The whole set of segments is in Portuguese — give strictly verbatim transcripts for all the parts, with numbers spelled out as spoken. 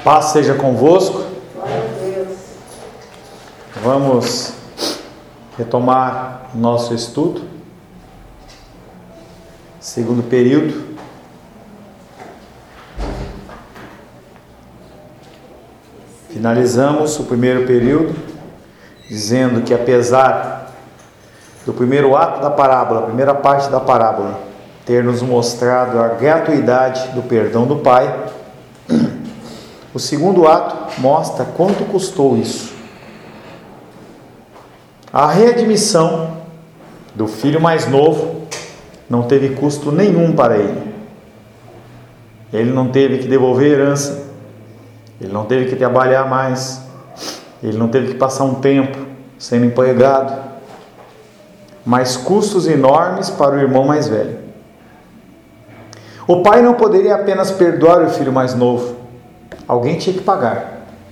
Paz seja convosco. Vamos retomar nosso estudo, segundo período. Finalizamos o primeiro período dizendo que, apesar do primeiro ato da parábola, a primeira parte da parábola, ter nos mostrado a gratuidade do perdão do Pai, o segundo ato mostra quanto custou isso. A readmissão do filho mais novo não teve custo nenhum para ele. Ele não teve que devolver herança, ele não teve que trabalhar mais, ele não teve que passar um tempo sendo empregado, mas custos enormes para o irmão mais velho. O pai não poderia apenas perdoar o filho mais novo, alguém tinha que pagar.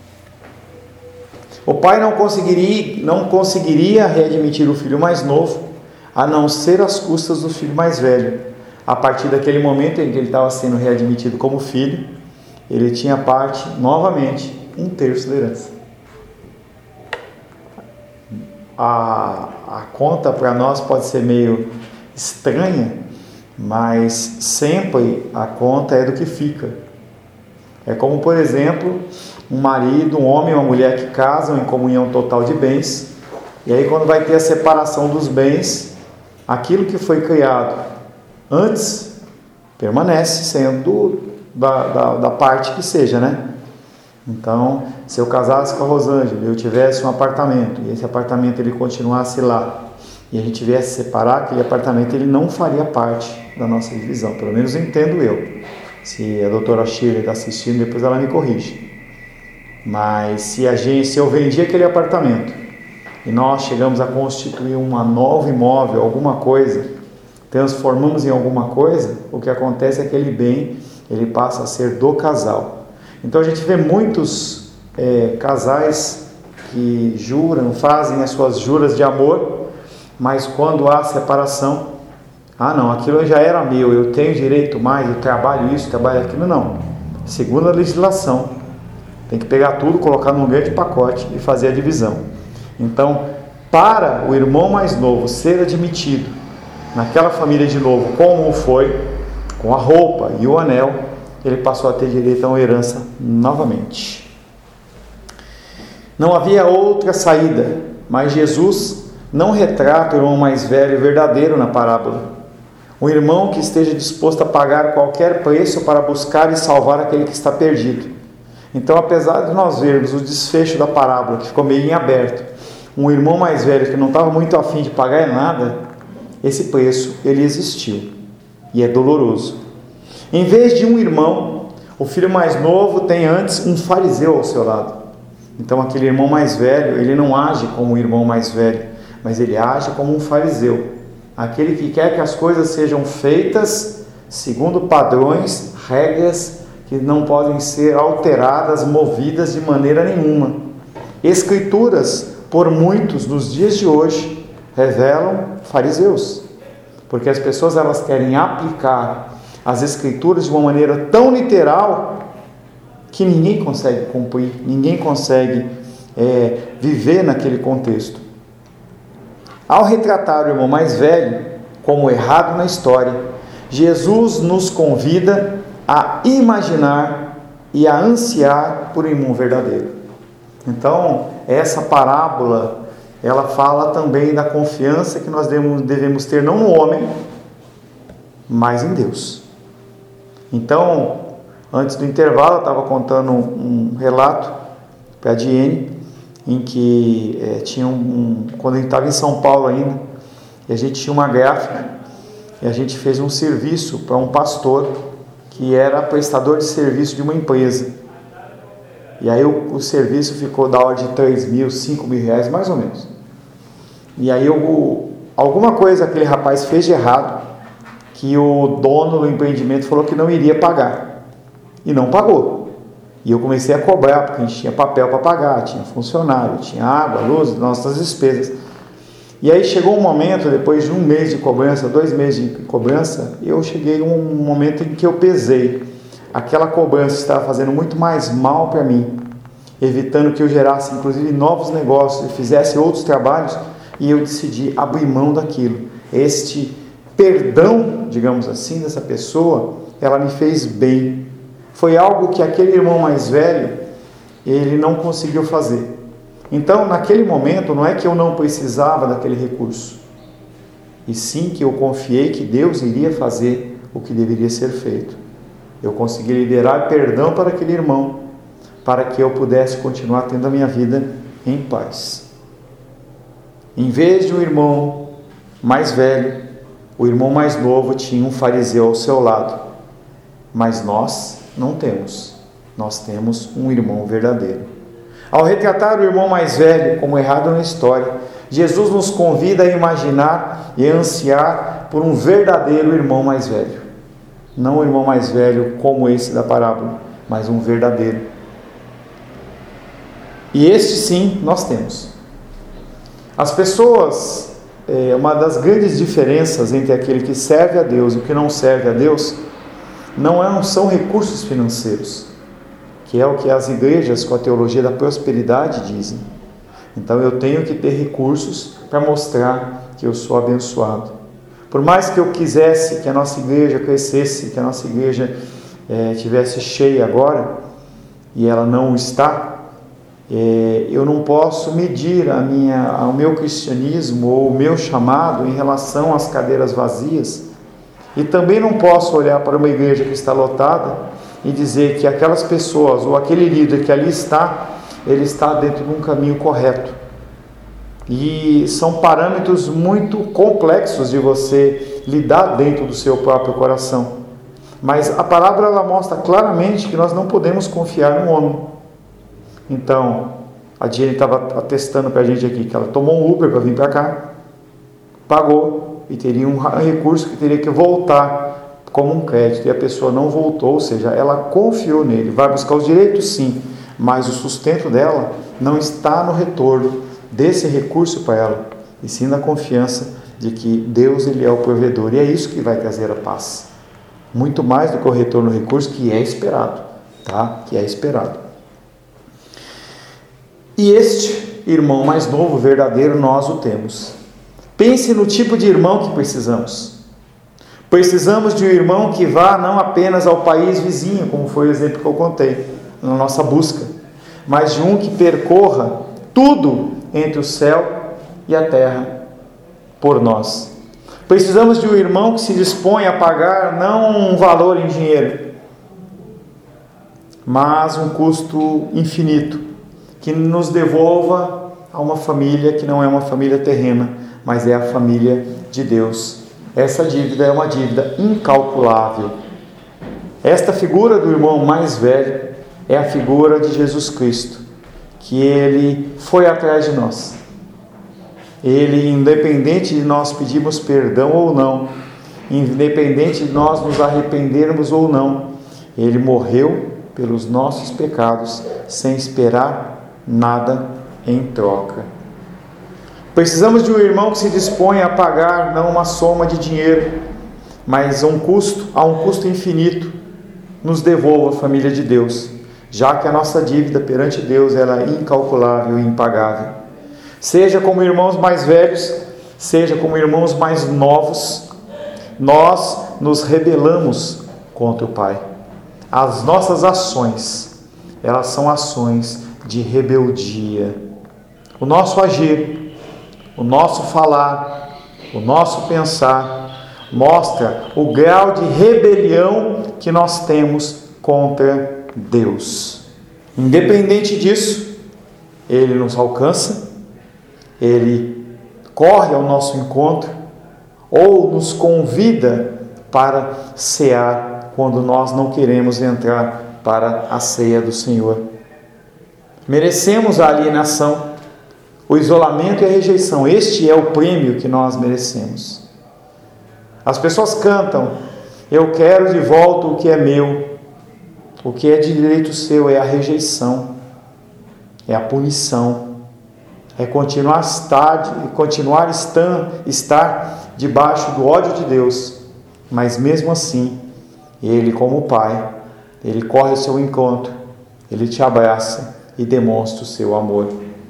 O pai não conseguiria, não conseguiria readmitir o filho mais novo, a não ser às custas do filho mais velho. A partir daquele momento em que ele estava sendo readmitido como filho, ele tinha parte, novamente, um terço da herança. A, a conta para nós pode ser meio estranha, mas sempre a conta é do que fica. É como, por exemplo, um marido, um homem e uma mulher que casam em comunhão total de bens, e aí quando vai ter a separação dos bens, aquilo que foi criado antes permanece sendo da, da, da parte que seja, né? Então, se eu casasse com a Rosângela, eu tivesse um apartamento, e esse apartamento ele continuasse lá, e a gente viesse separar aquele apartamento, ele não faria parte da nossa divisão, pelo menos entendo eu. Se a doutora Shirley está assistindo, depois ela me corrige. Mas se, a gente, se eu vendi aquele apartamento e nós chegamos a constituir uma nova imóvel, alguma coisa, transformamos em alguma coisa, o que acontece é que aquele bem ele passa a ser do casal. Então a gente vê muitos é, casais que juram, fazem as suas juras de amor, mas quando há separação, ah não, aquilo já era meu, eu tenho direito mais, eu trabalho isso, trabalho aquilo, não. Segundo a legislação, tem que pegar tudo, colocar num grande pacote e fazer a divisão. Então, para o irmão mais novo ser admitido naquela família de novo, como foi, com a roupa e o anel, ele passou a ter direito a uma herança novamente. Não havia outra saída, mas Jesus não retrata o irmão mais velho e verdadeiro na parábola. Um irmão que esteja disposto a pagar qualquer preço para buscar e salvar aquele que está perdido. Então, apesar de nós vermos o desfecho da parábola, que ficou meio em aberto, um irmão mais velho que não estava muito afim de pagar nada, esse preço, ele existiu. E é doloroso. Em vez de um irmão, o filho mais novo tem antes um fariseu ao seu lado. Então, aquele irmão mais velho, ele não age como o irmão mais velho, mas ele age como um fariseu. Aquele que quer que as coisas sejam feitas segundo padrões, regras que não podem ser alteradas, movidas de maneira nenhuma. Escrituras, por muitos nos dias de hoje, revelam fariseus, porque as pessoas elas querem aplicar as escrituras de uma maneira tão literal que ninguém consegue cumprir, ninguém consegue é, viver naquele contexto. Ao retratar o irmão mais velho como errado na história, Jesus nos convida a imaginar e a ansiar por um irmão verdadeiro. Então, essa parábola, ela fala também da confiança que nós devemos ter não no homem, mas em Deus. Então, antes do intervalo, eu estava contando um, um relato para a Diene, em que é, tinha um, um, quando a gente estava em São Paulo ainda, e a gente tinha uma gráfica, e a gente fez um serviço para um pastor, que era prestador de serviço de uma empresa. E aí o, o serviço ficou da ordem de três mil, cinco mil reais, mais ou menos. E aí eu, alguma coisa aquele rapaz fez de errado, que o dono do empreendimento falou que não iria pagar. E não pagou. E eu comecei a cobrar, porque a gente tinha papel para pagar, tinha funcionário, tinha água, luz, nossas despesas. E aí chegou um momento, depois de um mês de cobrança, dois meses de cobrança, eu cheguei num momento em que eu pesei aquela cobrança estava fazendo muito mais mal para mim, evitando que eu gerasse inclusive novos negócios e fizesse outros trabalhos, e eu decidi abrir mão daquilo. Este perdão, digamos assim, dessa pessoa, ela me fez bem. Foi algo que aquele irmão mais velho, ele não conseguiu fazer. Então, naquele momento, não é que eu não precisava daquele recurso, e sim que eu confiei que Deus iria fazer o que deveria ser feito. Eu consegui liberar perdão para aquele irmão, para que eu pudesse continuar tendo a minha vida em paz. Em vez de um irmão mais velho, o irmão mais novo tinha um fariseu ao seu lado. Mas nós não temos. Nós temos um irmão verdadeiro. Ao retratar o irmão mais velho como errado na história, Jesus nos convida a imaginar e a ansiar por um verdadeiro irmão mais velho. Não um irmão mais velho como esse da parábola, mas um verdadeiro. E este sim nós temos. As pessoas, é, uma das grandes diferenças entre aquele que serve a Deus e o que não serve a Deus, não é, são recursos financeiros, que é o que as igrejas com a teologia da prosperidade dizem. Então eu tenho que ter recursos para mostrar que eu sou abençoado. Por mais que eu quisesse que a nossa igreja crescesse, que a nossa igreja é, tivesse cheia agora, e ela não está, é, eu não posso medir a minha, o meu cristianismo ou o meu chamado em relação às cadeiras vazias, e também não posso olhar para uma igreja que está lotada e dizer que aquelas pessoas ou aquele líder que ali está, ele está dentro de um caminho correto. E são parâmetros muito complexos de você lidar dentro do seu próprio coração. Mas a palavra ela mostra claramente que nós não podemos confiar no homem. Então, a Jenny estava atestando para a gente aqui que ela tomou um Uber para vir para cá, pagou e teria um recurso que teria que voltar como um crédito, e a pessoa não voltou, ou seja, ela confiou nele. Vai buscar os direitos sim, mas o sustento dela não está no retorno desse recurso para ela, e sim na confiança de que Deus ele é o provedor, e é isso que vai trazer a paz, muito mais do que o retorno do recurso que é esperado, tá? Que é esperado. E este irmão mais novo, verdadeiro, nós o temos. Pense no tipo de irmão que precisamos. Precisamos de um irmão que vá não apenas ao país vizinho, como foi o exemplo que eu contei, na nossa busca, mas de um que percorra tudo entre o céu e a terra por nós. Precisamos de um irmão que se dispõe a pagar não um valor em dinheiro, mas um custo infinito, que nos devolva a uma família que não é uma família terrena, mas é a família de Deus. Essa dívida é uma dívida incalculável. Esta figura do irmão mais velho é a figura de Jesus Cristo, que ele foi atrás de nós. Ele, independente de nós pedirmos perdão ou não, independente de nós nos arrependermos ou não, ele morreu pelos nossos pecados, sem esperar nada em troca. Precisamos de um irmão que se dispõe a pagar não uma soma de dinheiro, mas um custo, a um custo infinito, nos devolva a família de Deus, já que a nossa dívida perante Deus ela é incalculável e impagável. Seja como irmãos mais velhos, seja como irmãos mais novos, nós nos rebelamos contra o Pai. As nossas ações, elas são ações de rebeldia. O nosso agir, o nosso falar, o nosso pensar, mostra o grau de rebelião que nós temos contra Deus. Independente disso, Ele nos alcança, Ele corre ao nosso encontro ou nos convida para cear quando nós não queremos entrar para a ceia do Senhor. Merecemos a alienação, o isolamento e a rejeição. Este é o prêmio que nós merecemos. As pessoas cantam: eu quero de volta o que é meu. O que é de direito seu é a rejeição, é a punição, é continuar, estar, continuar estar, estar debaixo do ódio de Deus. Mas mesmo assim, Ele, como Pai, ele corre ao seu encontro, ele te abraça e demonstra o seu amor.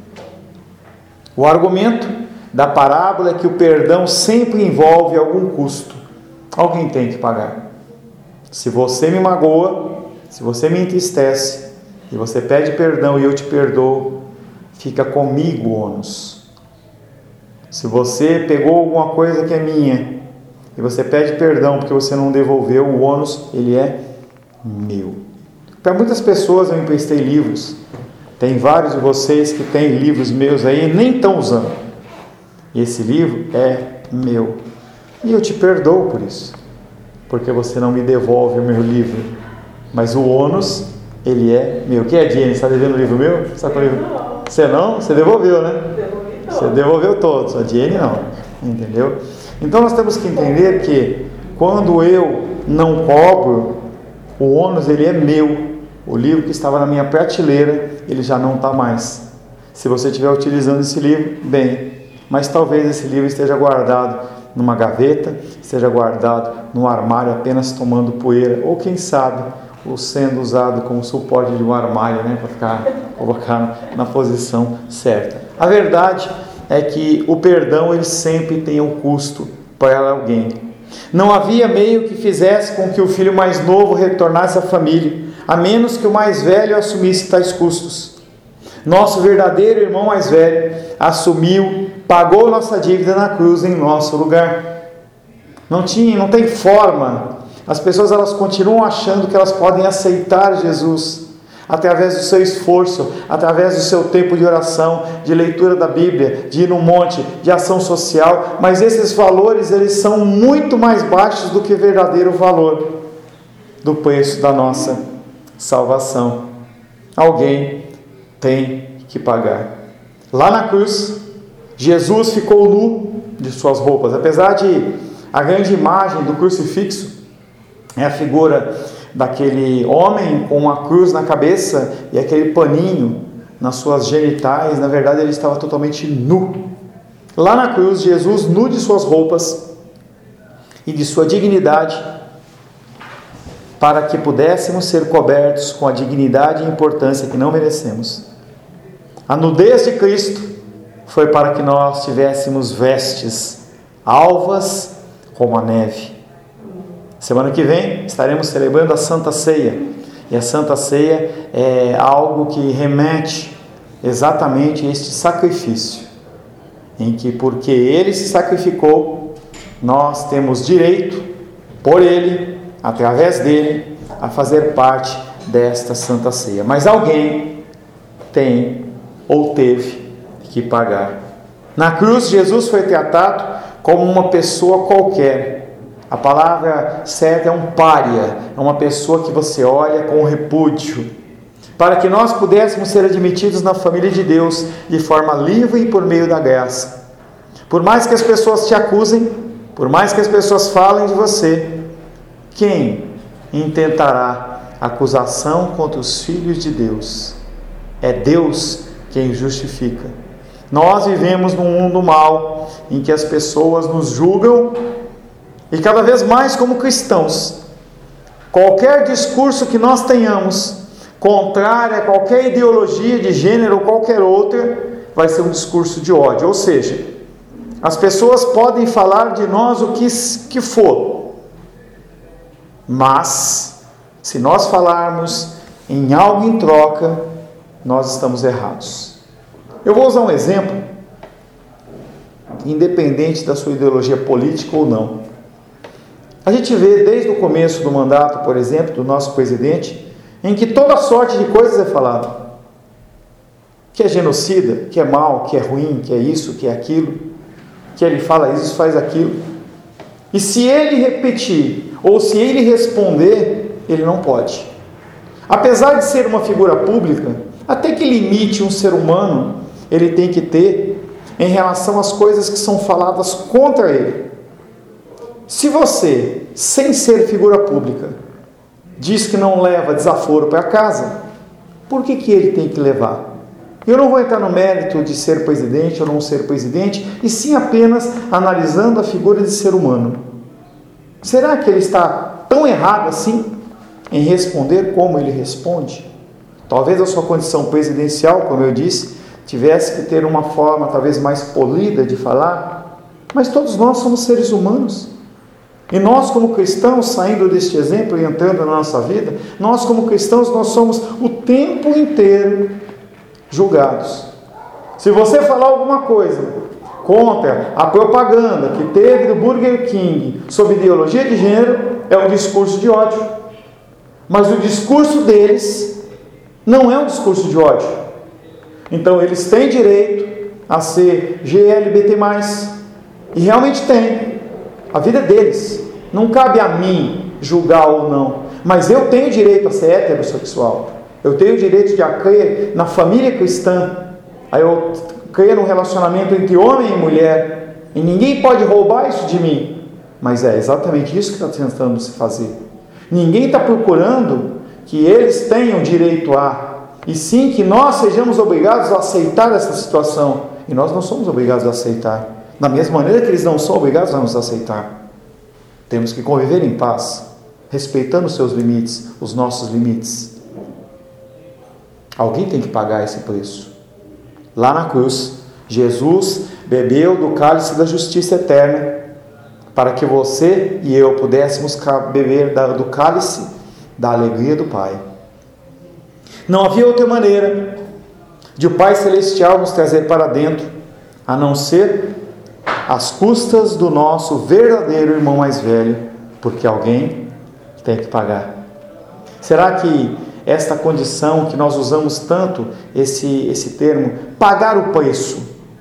O argumento da parábola é que o perdão sempre envolve algum custo. Alguém tem que pagar. Se você me magoa, se você me entristece, e você pede perdão e eu te perdoo, fica comigo o ônus. Se você pegou alguma coisa que é minha, e você pede perdão porque você não devolveu, o ônus, ele é meu. Para muitas pessoas eu emprestei livros. Tem vários de vocês que têm livros meus aí e nem estão usando. E esse livro é meu. E eu te perdoo por isso. Porque você não me devolve o meu livro. Mas o ônus, ele é meu. Quem é, Jenny? Você está devendo o livro meu? Você, está com o livro? Você não? Você devolveu, né? Você devolveu todos. A Jenny não. Entendeu? Então nós temos que entender que quando eu não cobro, o ônus, ele é meu. O livro que estava na minha prateleira, ele já não está mais. Se você estiver utilizando esse livro, bem. Mas talvez esse livro esteja guardado numa gaveta, esteja guardado num armário apenas tomando poeira. Ou quem sabe, ou sendo usado como suporte de um armário, né, para ficar colocado na posição certa. A verdade é que o perdão, ele sempre tem um custo para alguém. Não havia meio que fizesse com que o filho mais novo retornasse à família, a menos que o mais velho assumisse tais custos. Nosso verdadeiro irmão mais velho assumiu, pagou nossa dívida na cruz em nosso lugar. Não tinha, não tem forma. As pessoas, elas continuam achando que elas podem aceitar Jesus através do seu esforço, através do seu tempo de oração, de leitura da Bíblia, de ir no monte, de ação social, mas esses valores, eles são muito mais baixos do que o verdadeiro valor do preço da nossa salvação. Alguém tem que pagar. Lá na cruz, Jesus ficou nu de suas roupas, apesar de a grande imagem do crucifixo é a figura daquele homem com uma cruz na cabeça e aquele paninho nas suas genitais. Na verdade, ele estava totalmente nu. Lá na cruz, Jesus, nu de suas roupas e de sua dignidade, para que pudéssemos ser cobertos com a dignidade e importância que não merecemos. A nudez de Cristo foi para que nós tivéssemos vestes alvas como a neve. Semana que vem estaremos celebrando a Santa Ceia. E a Santa Ceia é algo que remete exatamente a este sacrifício, em que, porque Ele se sacrificou, nós temos direito, por Ele, através dele, a fazer parte desta Santa Ceia. Mas alguém tem ou teve que pagar. Na cruz, Jesus foi tratado como uma pessoa qualquer. A palavra certa é um pária, é uma pessoa que você olha com repúdio, para que nós pudéssemos ser admitidos na família de Deus de forma livre e por meio da graça. Por mais que as pessoas te acusem, por mais que as pessoas falem de você, quem intentará acusação contra os filhos de Deus? É Deus quem justifica. Nós vivemos num mundo mau, em que as pessoas nos julgam, e cada vez mais como cristãos, qualquer discurso que nós tenhamos, contrário a qualquer ideologia de gênero ou qualquer outra, vai ser um discurso de ódio. Ou seja, as pessoas podem falar de nós o que, que for, mas se nós falarmos em algo em troca, nós estamos errados. Eu vou usar um exemplo, independente da sua ideologia política ou não. A gente vê desde o começo do mandato, por exemplo, do nosso presidente, em que toda sorte de coisas é falado. Que é genocida, que é mal, que é ruim, que é isso, que é aquilo, que ele fala isso, faz aquilo. E se ele repetir, ou se ele responder, ele não pode. Apesar de ser uma figura pública, até que limite um ser humano ele tem que ter em relação às coisas que são faladas contra ele. Se você, sem ser figura pública, diz que não leva desaforo para casa, por que que ele tem que levar? Eu não vou entrar no mérito de ser presidente ou não ser presidente, e sim apenas analisando a figura de ser humano. Será que ele está tão errado assim? em responder como ele responde? Talvez a sua condição presidencial, como eu disse, tivesse que ter uma forma talvez mais polida de falar, mas todos nós somos seres humanos. E nós como cristãos, saindo deste exemplo e entrando na nossa vida, nós como cristãos, nós somos o tempo inteiro julgados. Se você falar alguma coisa contra a propaganda que teve do Burger King sobre ideologia de gênero, é um discurso de ódio. Mas o discurso deles não é um discurso de ódio. Então eles têm direito a ser G L B T mais, e realmente têm. A vida é deles. Não cabe a mim julgar ou não. Mas eu tenho direito a ser heterossexual. Eu tenho direito de crer na família cristã. Aí eu creio no relacionamento entre homem e mulher. E ninguém pode roubar isso de mim. Mas é exatamente isso que está tentando se fazer. Ninguém está procurando que eles tenham direito a. E sim que nós sejamos obrigados a aceitar essa situação. E nós não somos obrigados a aceitar. Da mesma maneira que eles não são obrigados a nos aceitar. Temos que conviver em paz, respeitando os seus limites, os nossos limites. Alguém tem que pagar esse preço. Lá na cruz, Jesus bebeu do cálice da justiça eterna, para que você e eu pudéssemos beber do cálice da alegria do Pai. Não havia outra maneira de o Pai Celestial nos trazer para dentro, a não ser às custas do nosso verdadeiro irmão mais velho, porque alguém tem que pagar. Será que esta condição que nós usamos tanto, esse, esse termo, pagar o preço,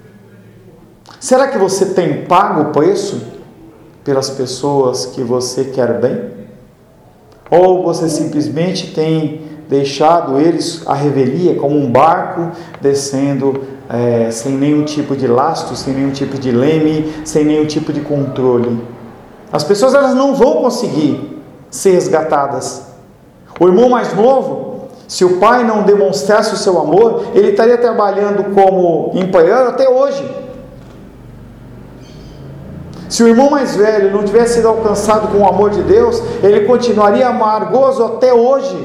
será que você tem pago o preço pelas pessoas que você quer bem? Ou você simplesmente tem deixado eles à revelia como um barco descendo É, sem nenhum tipo de lastro, sem nenhum tipo de leme, sem nenhum tipo de controle? As pessoas elas não vão conseguir ser resgatadas. O irmão mais novo, se o pai não demonstrasse o seu amor, ele estaria trabalhando como empregado até hoje. Se o irmão mais velho não tivesse sido alcançado com o amor de Deus, ele continuaria amargoso até hoje.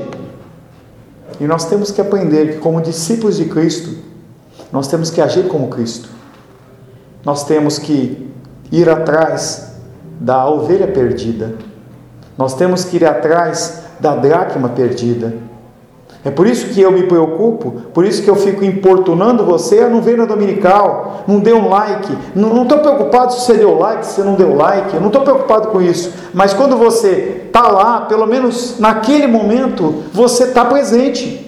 E nós temos que aprender que, como discípulos de Cristo, nós temos que agir como Cristo. Nós temos que ir atrás da ovelha perdida. Nós temos que ir atrás da dracma perdida. É por isso que eu me preocupo, por isso que eu fico importunando você a não ver na dominical, não dê um like. Não estou preocupado se você deu like, se você não deu like, eu não estou preocupado com isso. Mas quando você está lá, pelo menos naquele momento, você está presente.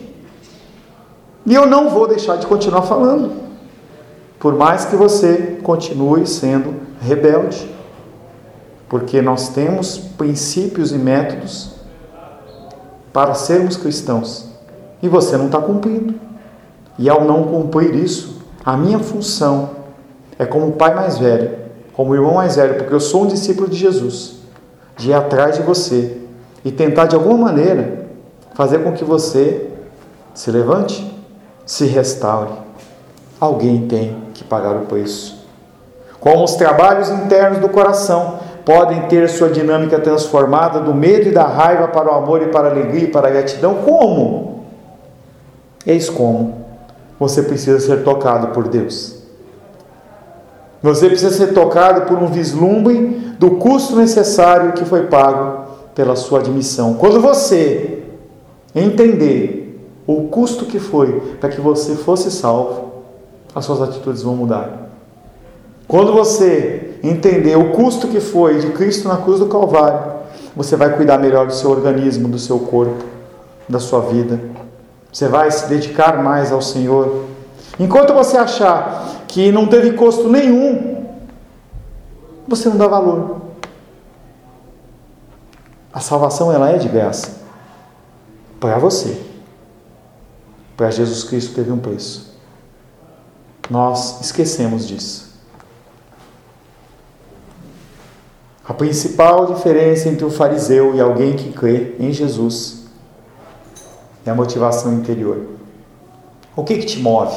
E eu não vou deixar de continuar falando, por mais que você continue sendo rebelde, porque nós temos princípios e métodos para sermos cristãos, e você não está cumprindo. E ao não cumprir isso, a minha função é como pai mais velho, como irmão mais velho, porque eu sou um discípulo de Jesus, de ir atrás de você e tentar de alguma maneira fazer com que você se levante, se restaure. Alguém tem que pagar o preço. Como os trabalhos internos do coração podem ter sua dinâmica transformada do medo e da raiva para o amor e para a alegria e para a gratidão? Como? Eis como. Você precisa ser tocado por Deus. Você precisa ser tocado por um vislumbre do custo necessário que foi pago pela sua admissão. Quando você entender o custo que foi para que você fosse salvo, as suas atitudes vão mudar. Quando você entender o custo que foi de Cristo na cruz do Calvário, você vai cuidar melhor do seu organismo, do seu corpo, da sua vida. Você vai se dedicar mais ao Senhor. Enquanto você achar que não teve custo nenhum, você não dá valor. A salvação ela é de graça para você. Para Jesus Cristo teve um preço. Nós esquecemos disso. A principal diferença entre o fariseu e alguém que crê em Jesus é a motivação interior. O que que te move?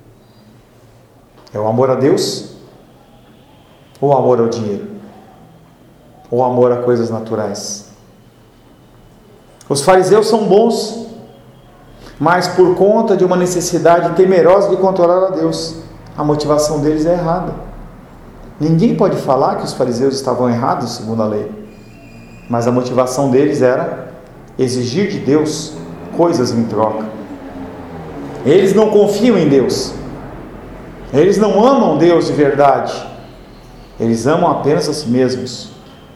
É o amor a Deus? Ou o amor ao dinheiro? Ou o amor a coisas naturais? Os fariseus são bons, mas por conta de uma necessidade temerosa de controlar a Deus, a motivação deles é errada. Ninguém pode falar que os fariseus estavam errados segundo a lei, mas a motivação deles era exigir de Deus coisas em troca. Eles não confiam em Deus, eles não amam Deus de verdade, eles amam apenas a si mesmos.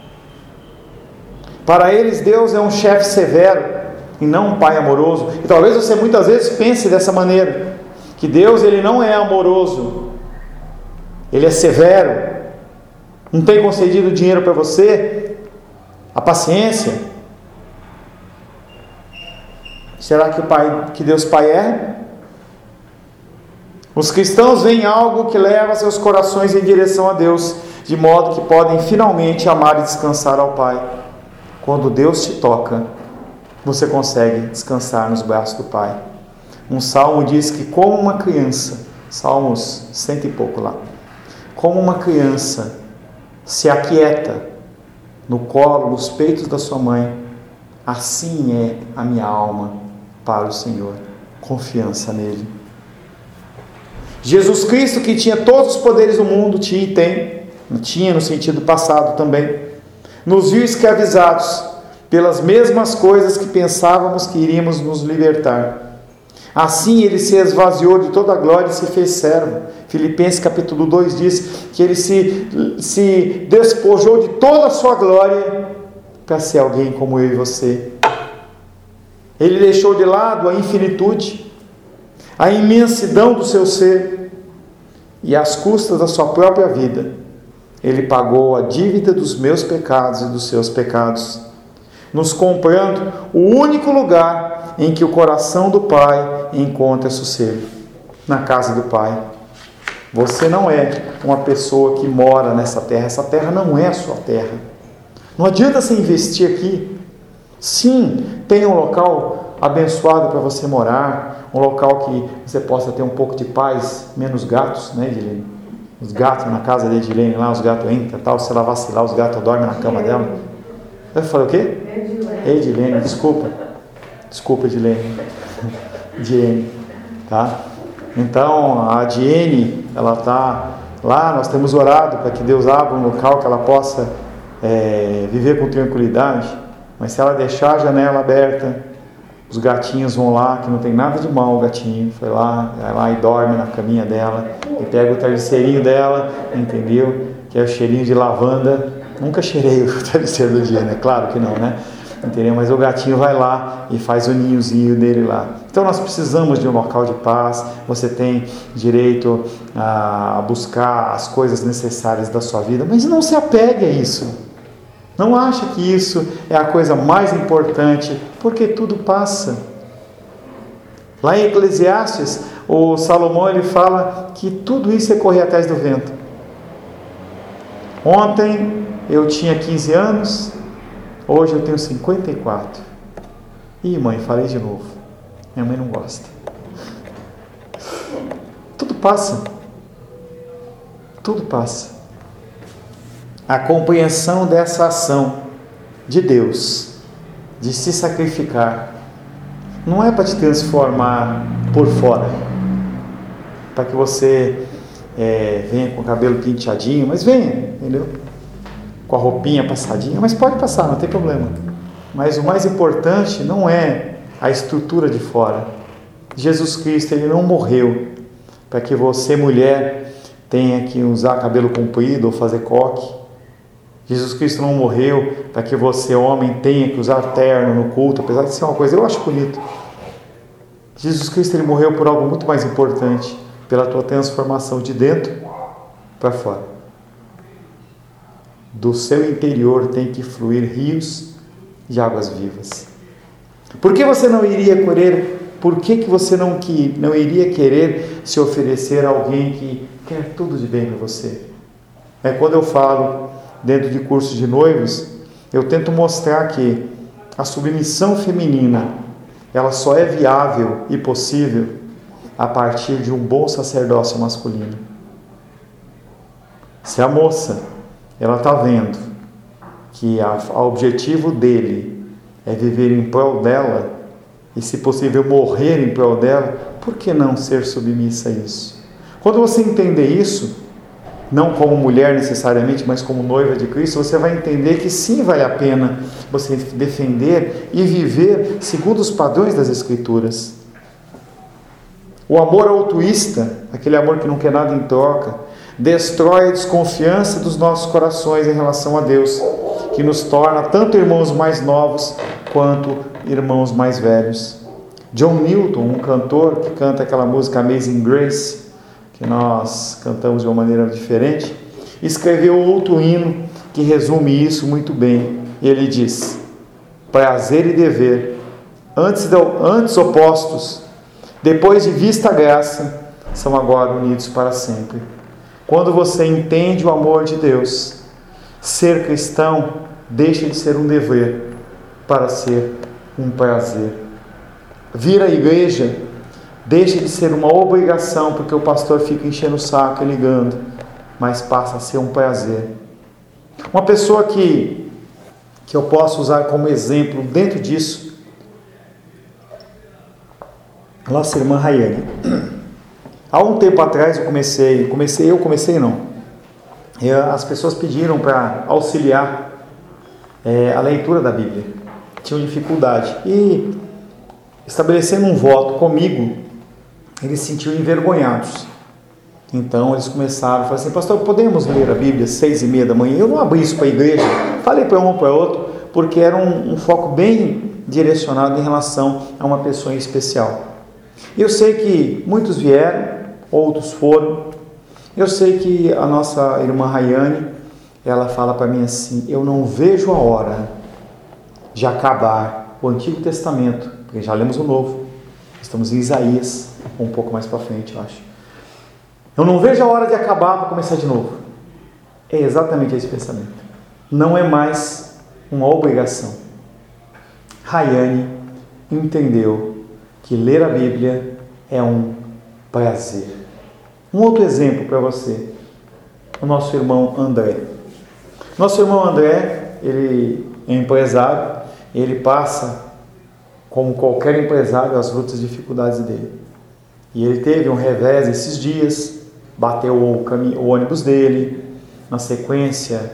Para eles, Deus é um chefe severo e não um pai amoroso. E talvez você muitas vezes pense dessa maneira, que Deus ele não é amoroso, ele é severo, não tem concedido dinheiro para você, a paciência. Será que o pai, que Deus Pai é? Os cristãos veem algo que leva seus corações em direção a Deus, de modo que podem finalmente amar e descansar ao Pai. Quando Deus te toca, você consegue descansar nos braços do Pai. Um salmo diz que como uma criança, Salmos cento e pouco lá, como uma criança se aquieta no colo, nos peitos da sua mãe, assim é a minha alma para o Senhor. Confiança nele. Jesus Cristo, que tinha todos os poderes do mundo, tinha e tem, tinha no sentido passado também, nos viu escravizados pelas mesmas coisas que pensávamos que iríamos nos libertar. Assim ele se esvaziou de toda a glória e se fez servo. Filipenses capítulo dois diz que ele se, se despojou de toda a sua glória para ser alguém como eu e você. Ele deixou de lado a infinitude, a imensidão do seu ser, e às custas da sua própria vida, ele pagou a dívida dos meus pecados e dos seus pecados, nos comprando o único lugar em que o coração do Pai encontra sossego, na casa do Pai. Você não é uma pessoa que mora nessa terra, essa terra não é a sua terra. Não adianta você investir aqui. Sim, tem um local abençoado para você morar, um local que você possa ter um pouco de paz, menos gatos, né, Edilene? Os gatos na casa da Edilene lá, os gatos entram, tal, se ela vacilar, os gatos dormem na cama dela. Eu falei o quê? Edilene, Edilene desculpa. Desculpa, Edilene. Diene, tá? Então, a Diene, ela está lá, nós temos orado para que Deus abra um local que ela possa é, viver com tranquilidade, mas se ela deixar a janela aberta, os gatinhos vão lá, que não tem nada de mal o gatinho, foi lá, vai lá e dorme na caminha dela, e pega o travesseirinho dela, entendeu? Que é o cheirinho de lavanda. Nunca cheirei o travesseiro do dia, né? Claro que não, né? Entendeu? Mas o gatinho vai lá e faz o ninhozinho dele lá. Então nós precisamos de um local de paz. Você tem direito a buscar as coisas necessárias da sua vida, mas não se apegue a isso. Não acha que isso é a coisa mais importante, porque tudo passa. Lá em Eclesiastes, o Salomão ele fala que tudo isso é correr atrás do vento. Ontem eu tinha quinze anos, hoje eu tenho cinquenta e quatro. Ih, mãe, falei de novo. Minha mãe não gosta. Tudo passa. Tudo passa. A compreensão dessa ação de Deus, de se sacrificar, não é para te transformar por fora, para que você é, venha com o cabelo penteadinho, mas venha, entendeu? Com a roupinha passadinha, mas pode passar, não tem problema. Mas o mais importante não é a estrutura de fora. Jesus Cristo, ele não morreu para que você, mulher, tenha que usar cabelo comprido ou fazer coque. Jesus Cristo não morreu para que você, homem, tenha que usar terno no culto, apesar de ser uma coisa, eu acho bonito. Jesus Cristo, ele morreu por algo muito mais importante, pela tua transformação de dentro para fora. Do seu interior tem que fluir rios de águas vivas. Por que você não iria querer, por que, que você não, que, não iria querer se oferecer a alguém que quer tudo de bem para você? É quando eu falo dentro de cursos de noivos, eu tento mostrar que a submissão feminina, ela só é viável e possível a partir de um bom sacerdócio masculino. Se a moça, ela está vendo que o objetivo dele é viver em prol dela e, se possível, morrer em prol dela, por que não ser submissa a isso? Quando você entender isso, não como mulher necessariamente, mas como noiva de Cristo, você vai entender que sim, vale a pena você defender e viver segundo os padrões das Escrituras. O amor altruísta, aquele amor que não quer nada em troca, destrói a desconfiança dos nossos corações em relação a Deus, que nos torna tanto irmãos mais novos quanto irmãos mais velhos. John Newton, um cantor que canta aquela música Amazing Grace, que nós cantamos de uma maneira diferente, escreveu outro hino que resume isso muito bem. Ele diz: prazer e dever, antes, de, antes opostos, depois de vista a graça, são agora unidos para sempre. Quando você entende o amor de Deus, ser cristão deixa de ser um dever para ser um prazer. Vir à igreja deixa de ser uma obrigação, porque o pastor fica enchendo o saco e ligando, mas passa a ser um prazer. Uma pessoa que, que eu posso usar como exemplo dentro disso, nossa irmã Rayane. Há um tempo atrás eu comecei, comecei eu comecei não, as pessoas pediram para auxiliar é, a leitura da Bíblia, tinham dificuldade, e estabelecendo um voto comigo, eles se sentiam envergonhados. Então eles começaram a falar assim: pastor, podemos ler a Bíblia às seis e meia da manhã? Eu não abri isso para a igreja, falei para um para outro, porque era um, um foco bem direcionado em relação a uma pessoa em especial. Eu sei que muitos vieram, outros foram. Eu sei que a nossa irmã Rayane, ela fala para mim assim: eu não vejo a hora de acabar o Antigo Testamento, porque já lemos o Novo, estamos em Isaías, um pouco mais para frente, eu acho. Eu não vejo a hora de acabar para começar de novo. É exatamente esse pensamento. Não é mais uma obrigação. Rayane entendeu que ler a Bíblia é um prazer. Um outro exemplo para você, o nosso irmão André. Nosso irmão André, ele é empresário, ele passa, como qualquer empresário, as lutas e dificuldades dele. E ele teve um revés esses dias, bateu o, caminho, o ônibus dele, na sequência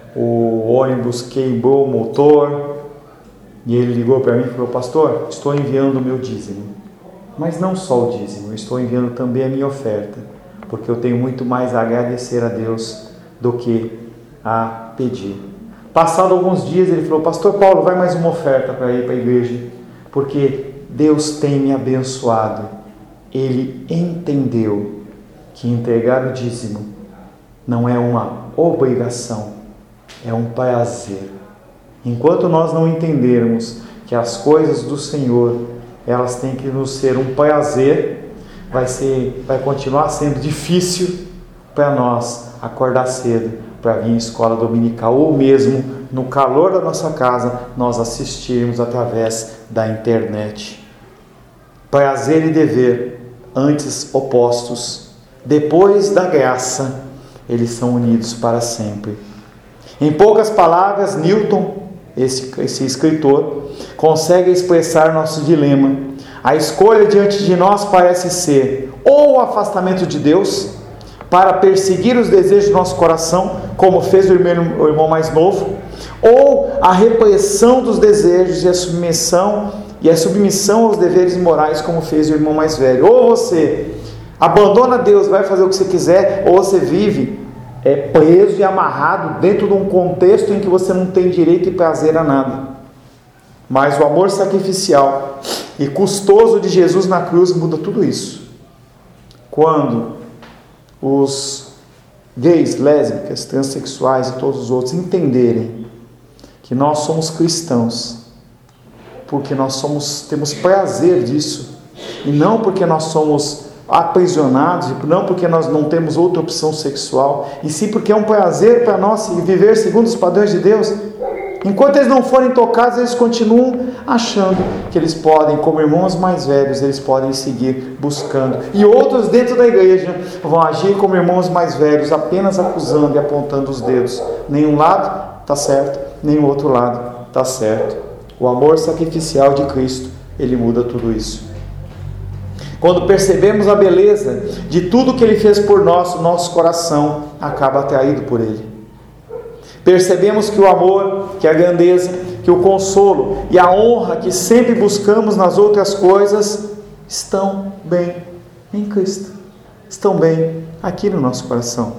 o ônibus queimou o motor, e ele ligou para mim e falou: pastor, estou enviando o meu dízimo, mas não só o dízimo, eu estou enviando também a minha oferta, porque eu tenho muito mais a agradecer a Deus do que a pedir. Passado alguns dias ele falou: pastor Paulo, vai mais uma oferta para ir para a igreja, porque Deus tem me abençoado. Ele entendeu que entregar o dízimo não é uma obrigação, é um prazer. Enquanto nós não entendermos que as coisas do Senhor, elas têm que nos ser um prazer, vai ser, vai continuar sendo difícil para nós acordar cedo para vir à escola dominical, ou mesmo no calor da nossa casa nós assistirmos através da internet. Prazer e dever, antes opostos, depois da graça, eles são unidos para sempre. Em poucas palavras, Newton, esse, esse escritor, consegue expressar nosso dilema. A escolha diante de nós parece ser ou o afastamento de Deus para perseguir os desejos do nosso coração, como fez o irmão, o irmão mais novo, ou a repressão dos desejos e a submissão e a submissão aos deveres morais, como fez o irmão mais velho. Ou você abandona Deus, vai fazer o que você quiser, ou você vive é, preso e amarrado dentro de um contexto em que você não tem direito e prazer a nada. Mas o amor sacrificial e custoso de Jesus na cruz muda tudo isso. Quando os gays, lésbicas, transexuais e todos os outros entenderem que nós somos cristãos, porque nós somos, temos prazer disso, e não porque nós somos aprisionados, e não porque nós não temos outra opção sexual, e sim porque é um prazer para nós viver segundo os padrões de Deus. Enquanto eles não forem tocados, eles continuam achando que eles podem, como irmãos mais velhos, eles podem seguir buscando. E outros dentro da igreja vão agir como irmãos mais velhos, apenas acusando e apontando os dedos. Nenhum lado está certo, nem o outro lado está certo. O amor sacrificial de Cristo, ele muda tudo isso. Quando percebemos a beleza de tudo que Ele fez por nós, o nosso coração acaba atraído por Ele. Percebemos que o amor, que a grandeza, que o consolo e a honra que sempre buscamos nas outras coisas estão bem em Cristo. Estão bem aqui no nosso coração.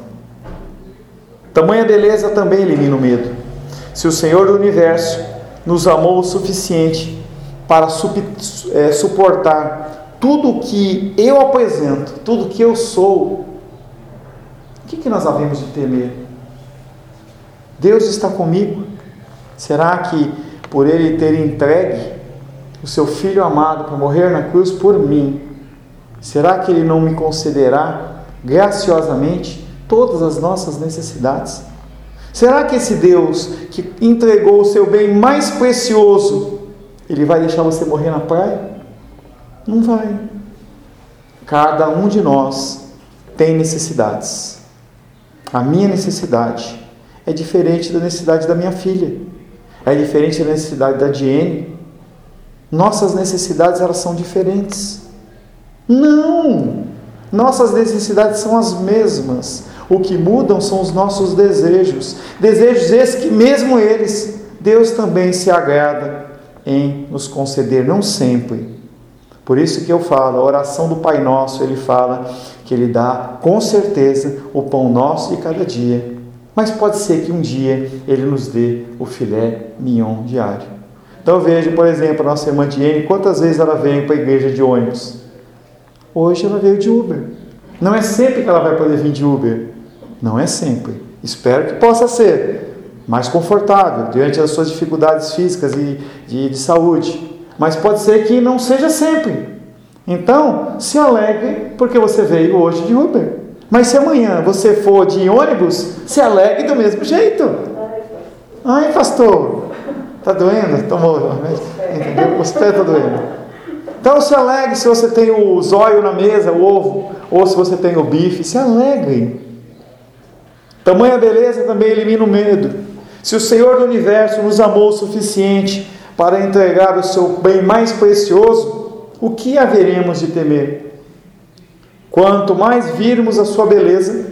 Tamanha beleza também elimina o medo. Se o Senhor do Universo nos amou o suficiente para é, suportar tudo o que eu apresento, tudo o que eu sou, o que, que nós havemos de temer? Deus está comigo? Será que por Ele ter entregue o seu Filho amado para morrer na cruz por mim, será que Ele não me concederá graciosamente todas as nossas necessidades? Será que esse Deus que entregou o seu bem mais precioso, Ele vai deixar você morrer na praia? Não vai. Cada um de nós tem necessidades. A minha necessidade é diferente da necessidade da minha filha. É diferente da necessidade da Diene. Nossas necessidades, elas são diferentes. Não! Nossas necessidades são as mesmas. O que mudam são os nossos desejos. Desejos esses que, mesmo eles, Deus também se agrada em nos conceder, não sempre. Por isso que eu falo, a oração do Pai Nosso, Ele fala que Ele dá, com certeza, o pão nosso de cada dia. Mas pode ser que um dia Ele nos dê o filé mignon diário. Então eu vejo, por exemplo, a nossa irmã Diene, quantas vezes ela veio para a igreja de ônibus? Hoje ela veio de Uber. Não é sempre que ela vai poder vir de Uber. Não é sempre. Espero que possa ser mais confortável, diante das suas dificuldades físicas e de, de saúde. Mas pode ser que não seja sempre. Então, se alegre porque você veio hoje de Uber. Mas se amanhã você for de ônibus, se alegre do mesmo jeito. Ai, pastor, está doendo? Tomou remédio? Entendeu? Os pés estão doendo. Então se alegre se você tem o zóio na mesa, o ovo, ou se você tem o bife, se alegre. Tamanha beleza também elimina o medo. Se o Senhor do Universo nos amou o suficiente para entregar o seu bem mais precioso, o que haveremos de temer? Quanto mais virmos a sua beleza,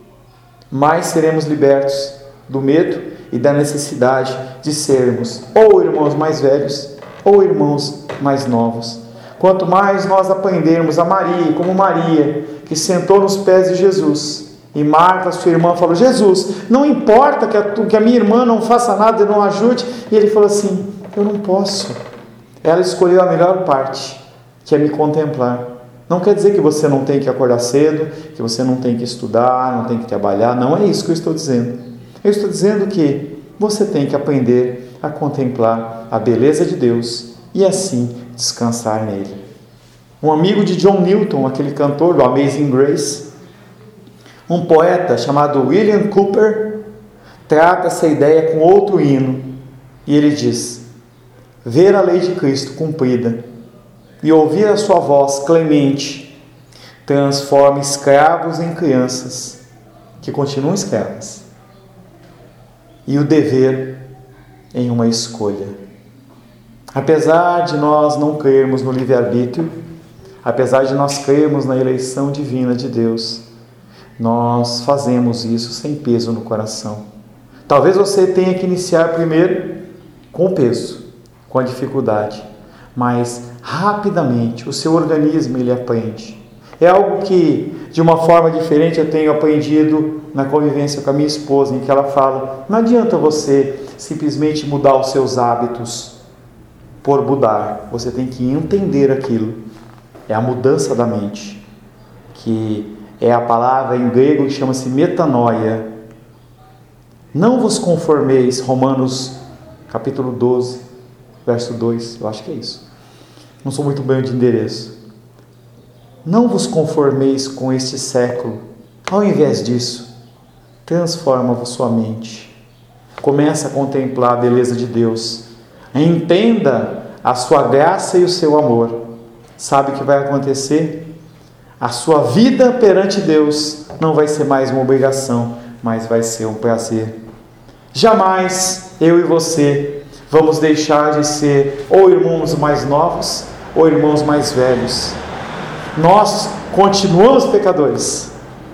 mais seremos libertos do medo e da necessidade de sermos ou irmãos mais velhos ou irmãos mais novos. Quanto mais nós aprendermos a Maria, como Maria, que sentou nos pés de Jesus, e Marta, sua irmã, falou: Jesus, não importa que a, que a minha irmã não faça nada e não ajude. E ele falou assim: eu não posso. Ela escolheu a melhor parte, que é me contemplar. Não quer dizer que você não tem que acordar cedo, que você não tem que estudar, não tem que trabalhar. Não é isso que eu estou dizendo. Eu estou dizendo que você tem que aprender a contemplar a beleza de Deus e assim descansar nele. Um amigo de John Newton, aquele cantor do Amazing Grace, um poeta chamado William Cowper, trata essa ideia com outro hino. E ele diz: ver a lei de Cristo cumprida e ouvir a sua voz clemente transforma escravos em crianças que continuam escravas, e o dever em uma escolha. Apesar de nós não crermos no livre-arbítrio, apesar de nós crermos na eleição divina de Deus, nós fazemos isso sem peso no coração. Talvez você tenha que iniciar primeiro com o peso, com a dificuldade, mas rapidamente o seu organismo ele aprende. É algo que de uma forma diferente eu tenho aprendido na convivência com a minha esposa, em que ela fala: não adianta você simplesmente mudar os seus hábitos por mudar, você tem que entender aquilo. É a mudança da mente, que é a palavra em grego que chama-se metanoia. Não vos conformeis, Romanos capítulo doze, verso dois, eu acho que é isso. Não sou muito bem de endereço. Não vos conformeis com este século. Ao invés disso, transforma-vos sua mente. Começa a contemplar a beleza de Deus. Entenda a sua graça e o seu amor. Sabe o que vai acontecer? A sua vida perante Deus não vai ser mais uma obrigação, mas vai ser um prazer. Jamais eu e você vamos deixar de ser ou irmãos mais novos ou irmãos mais velhos. Nós continuamos pecadores.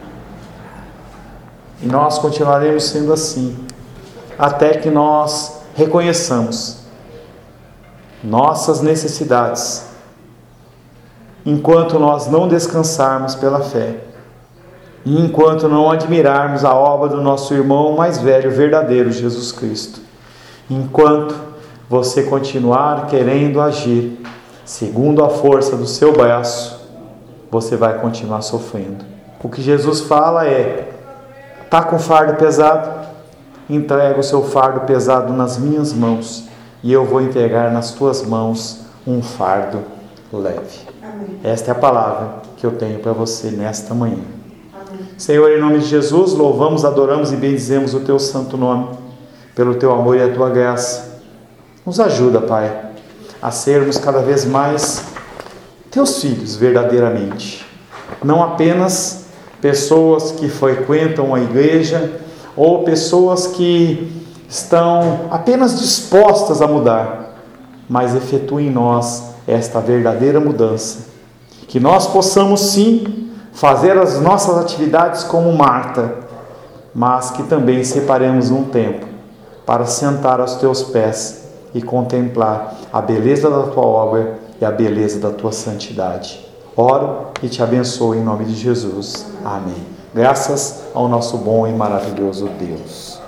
E nós continuaremos sendo assim, até que nós reconheçamos nossas necessidades, enquanto nós não descansarmos pela fé, e enquanto não admirarmos a obra do nosso irmão mais velho, verdadeiro, Jesus Cristo. Enquanto você continuar querendo agir segundo a força do seu braço, você vai continuar sofrendo. O que Jesus fala é: está com fardo pesado? Entrega o seu fardo pesado nas minhas mãos, e eu vou entregar nas tuas mãos um fardo leve. Amém. Esta é a palavra que eu tenho para você nesta manhã. Amém. Senhor, em nome de Jesus, louvamos, adoramos e bendizemos o teu santo nome, pelo teu amor e a tua graça. Nos ajuda, Pai, a sermos cada vez mais teus filhos verdadeiramente, não apenas pessoas que frequentam a igreja ou pessoas que estão apenas dispostas a mudar, mas efetua em nós esta verdadeira mudança, que nós possamos sim fazer as nossas atividades como Marta, mas que também separemos um tempo para sentar aos teus pés e contemplar a beleza da tua obra e a beleza da tua santidade. Oro e te abençoo em nome de Jesus. Amém. Graças ao nosso bom e maravilhoso Deus.